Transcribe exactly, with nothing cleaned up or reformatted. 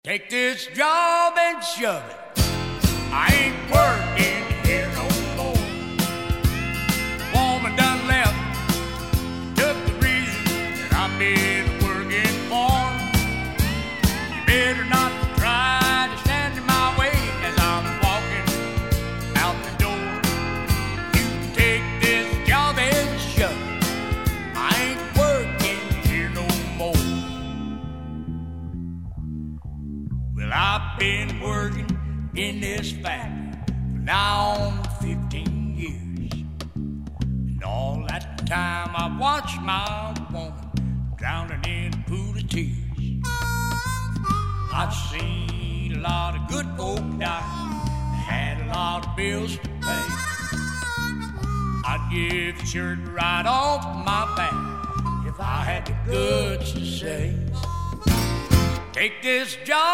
Take this job and shove it. I ain't working here no more. Woman done left, took the reason that I've been working for. You better not try to stand in my way as I'm walking out the door. You can take this job and shove it. I ain't working here no more. Well, I've been working in this factory for now on fifteen years. And all that time I watched my woman drowning in a pool of tears. I've seen a lot of good folk die, had a lot of bills to pay. I'd give the shirt right off my back if I had the guts to say, take this job